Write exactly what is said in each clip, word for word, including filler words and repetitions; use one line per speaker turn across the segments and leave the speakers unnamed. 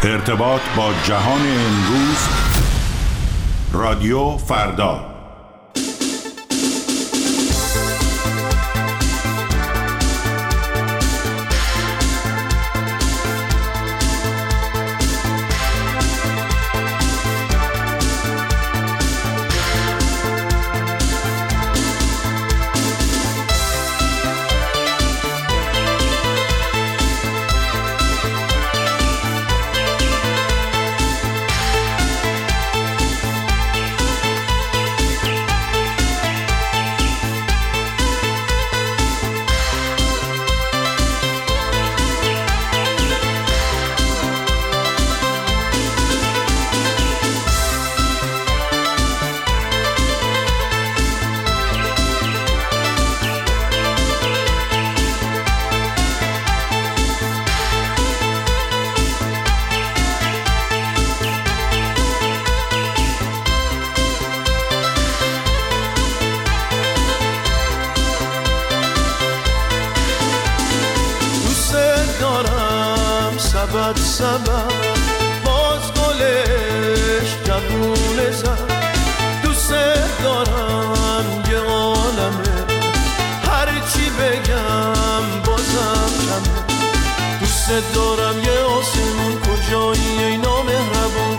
ارتباط با جهان امروز، رادیو فردا.
سبب سبب باز گلش جوونه زد، دوست دارم یه عالمه، هرچی بگم بازم کمه. دوست دارم یه آسمون، کجایی ای نامهربون،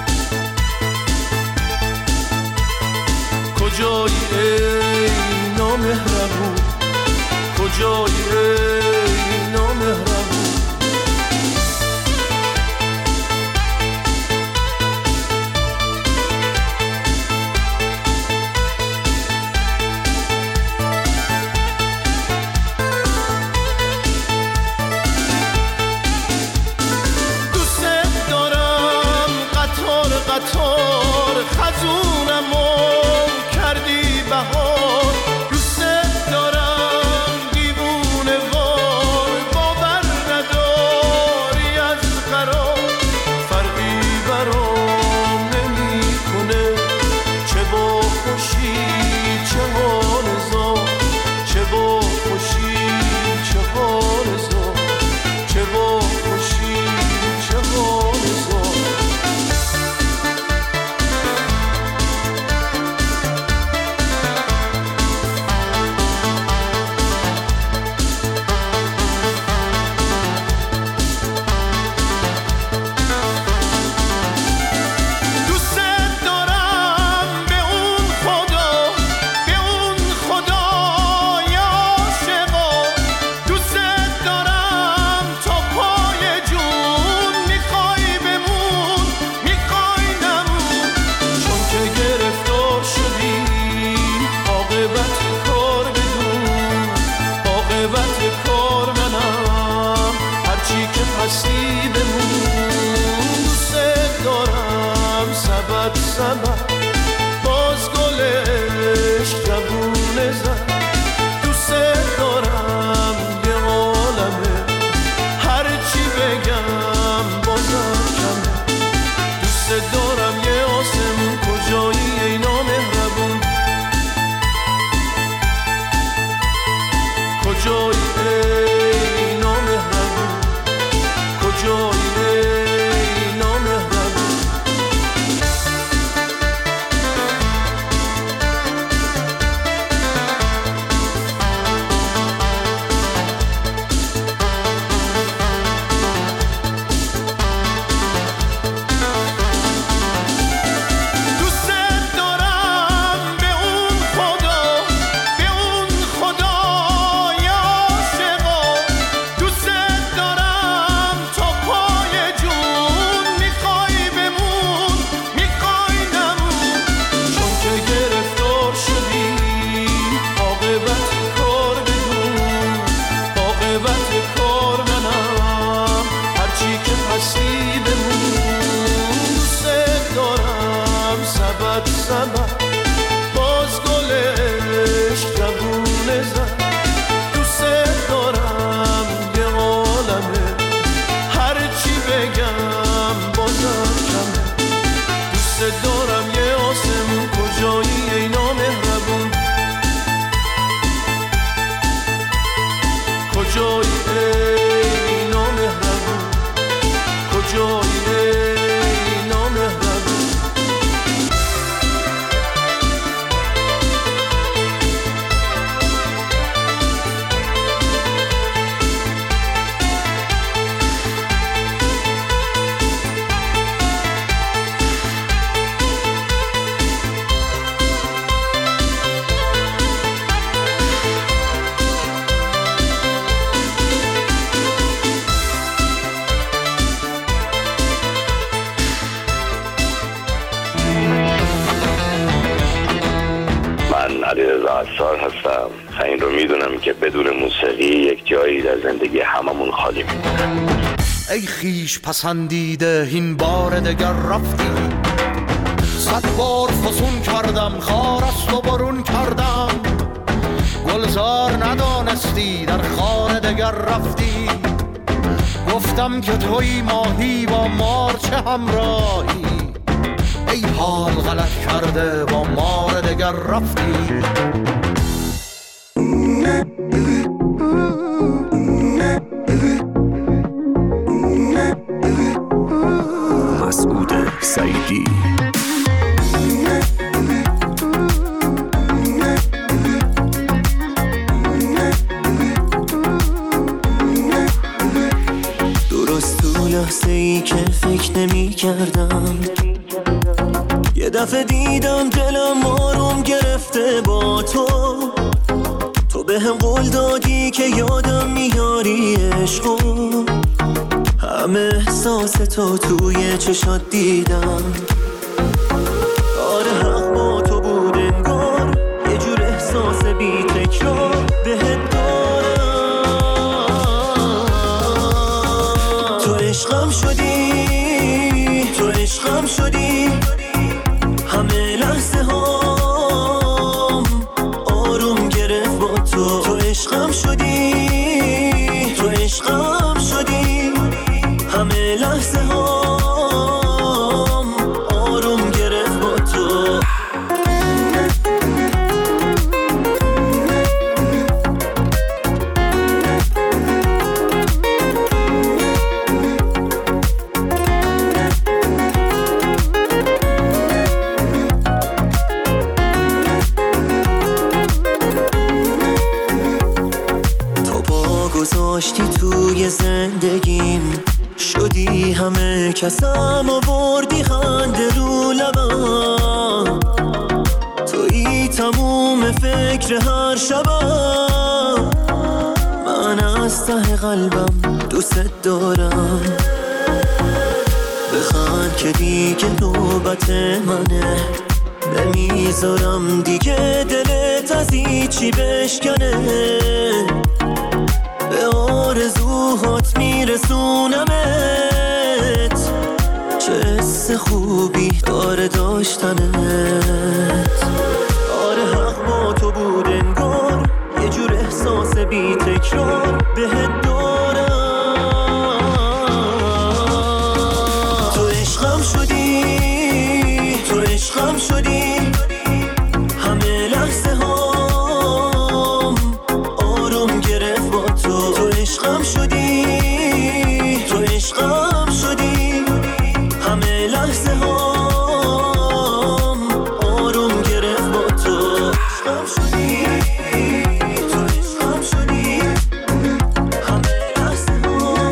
کجایی ای نامهربون، کجایی ای نامهربون. قطار خزونمو کردی بهار، دوست دارم دیوونه وار، باور نداری از قرار، فرقی برام نمی کنه، چه با خوشی چه حال زار، چه با خوشی چه حال زار، چه با خوشی چه حال زار. سبب باز گلش جوونه زد، دوست دارم یه عالمه، هرچی بگم بازم کمه. دوست دارم یه آسمون، کجایی ای نامهربون، کجایی ای نامهربون، کجایی ای نامهربون.
عصار هستم. این رو میدونم که بدون موسیقی یک جایی در زندگی هممون خالی میمونه.
ای خیش پسندیده این بار دگر رفتی، صد بار فسون کردم خار است و برون کردم، گلزار ندانستی در خار دگر رفتی، گفتم که توی ماهی با مار چه همراهی، ای حال غلط کرده با مار دگر رفتی.
مسعود سعیدی.
درست تو لحظه ای که فکر نمی کردم، یه دفعه دیدم دلم آروم گرفته با تو، تو به هم قول دادی که یادم میاری عشقو، همه احساس تو توی چشات دیدم. آره حق با تو بود انگار، یه جور احساس بی تکرار بهت دارم. تو عشقم شدی، تو عشقم شدی، همه لحظه هام آروم گرفت با تو. تو عشقم شدی، تو عشقم شدی، همه لحظه هام آروم گرفت با تو. تو با گذاشتی توی زندگیم، شدی همه کسم آوردی خنده رو لبم، تویی تموم فکر هر شبم، من از ته قلبم دوست دارم. بخند که دیگه نوبت منه، نمیذارم دیگه دلت از هیچی بشکنه، به آرزوهات میرسونمت، چه حس خوبی داره داشتنت. آره حق با تو بود انگار، یه جور احساس بی تکرار بهت دارم. تو عشقم شدی، تو عشقم شدی، همه لحظه هام آروم گرفت با تو. تو عشقم شدی، تو عشقم شدی، همه لحظه هام آروم گرفت با تو. عشقم شدی، تو عشقم شدی، همه لحظه هام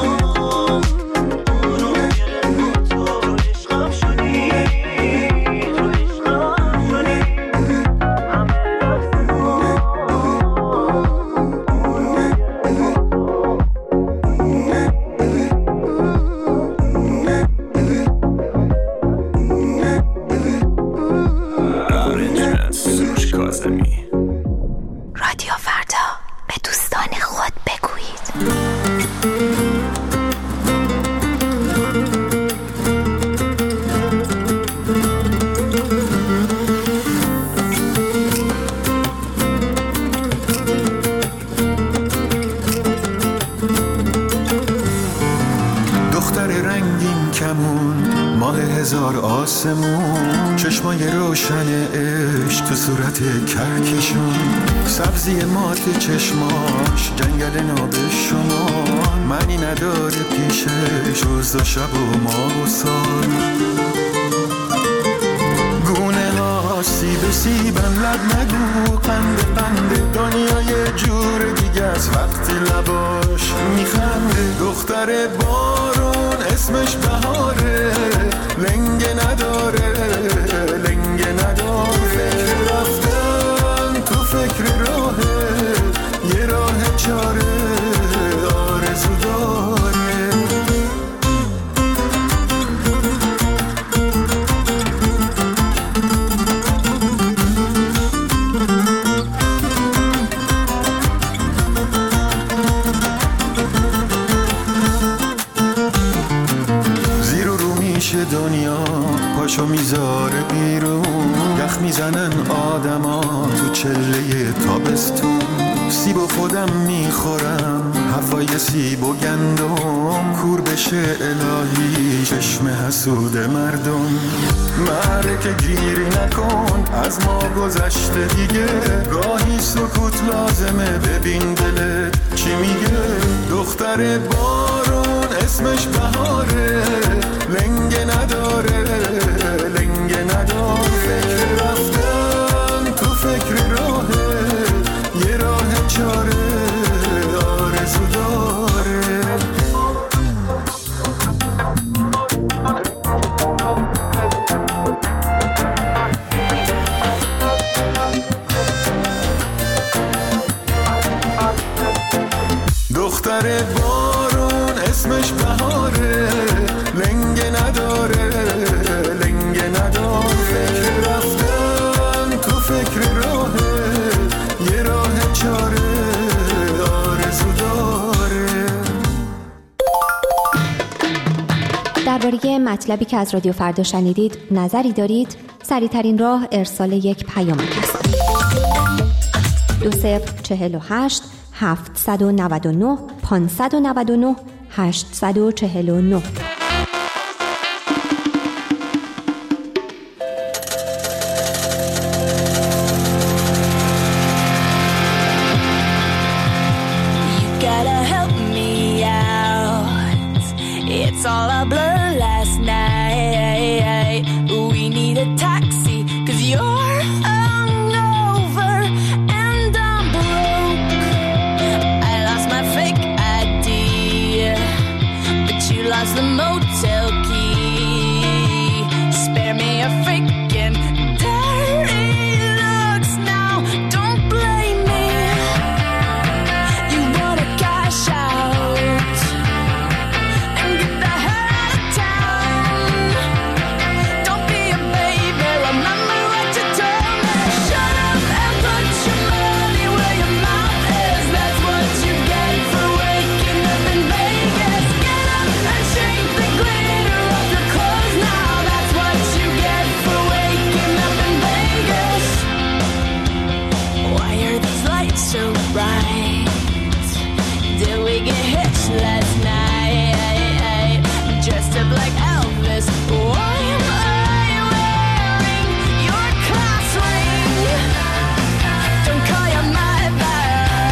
آروم گرفت با تو. تو عشقم شدی، تو عشقم شدی، همه لحظه
رادیو فردا، به دوستان خود بگویید.
دختر رنگین کمون، ماه هزار آسمون، چشمای روشن عشق تو صورت کهکشون، سبزی مات چشماش جنگل نابشمار، معنی نداره پیشش روز و شب و ماه و سال. گونه ها سیب سیبن لب نگو، قند قند دنیای جور دیگه از وقتی لباش میخنده. دختر بارون اسمش بهاره، لنگه نداره، لنگه نداره. فکر رفتن تو فکر راهه، یه راه چاره آرزو داره. میشه دنیا پاشو میذاره بیرون، یخ میزنن آدما تو چله تابستون، سیب و خودم میخورم هوای سیب و گندم، کور بشه الهی چشم حسود مردم. معرکه گیری نکن از ما گذشته دیگه، گاهی سکوت لازمه ببین دلت چی میگه. دختر بارون اسمش بهاره، لنگه نداره لنگه نداره، فکر رفتن تو فکر راهه، یه راه چاره آرزو داره. دختر بارون اسمش بهاره، لنگه نداره لنگه نداره، فکر رفتن تو فکر راهه، یه راه چاره آرزو داره.
درباره مطلبی که از رادیو فردا شنیدید نظری دارید؟ سریع‌ترین راه ارسال یک پیامک است. دو صفر چهل و هشت هفتصد و نود و نه پانصد و نود و نه هشتصد و چهل و نه.
It's all a blur last night. We need a taxi, cause you're hungover and I'm broke. I lost my fake I D, but you lost the motel key. Spare me a freaking dirty looks now, don't blame me. You wanna cash out and get the hell out of town. Don't be a baby, remember what you told me. Shut up and put your money where your mouth is. That's what you get for waking up in Vegas. Get up and shake the glitter off your clothes now. That's what you get for waking up in Vegas. Why are these lights so bright? Did we get hitched last night? Dressed up like Elvis. Why am I wearing your class ring? Don't call your mother,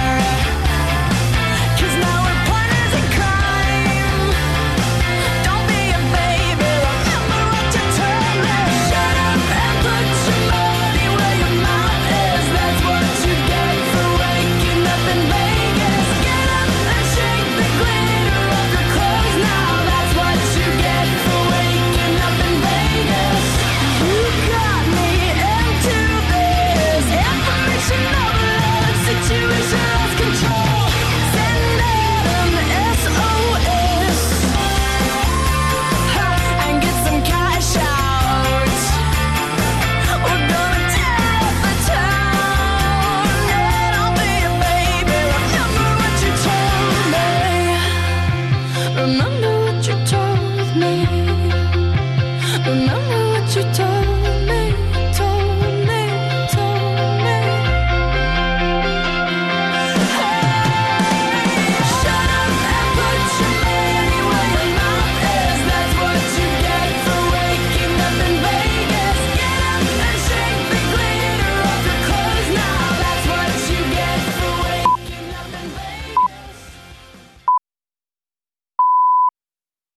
cause now we're partners in crime. Don't be a baby, remember what you told me. Shut up and put your money where your mouth is. That's what you get for waking up in Vegas. Get up and shake the glitter off your clothes now. That's what you get for waking up in Vegas. You got me into this information overload situation, lost control. Send out an S O S and get some cash out. We're gonna tear up the town. Yeah, don't be a baby, remember what you told me. Remember what you told me. Remember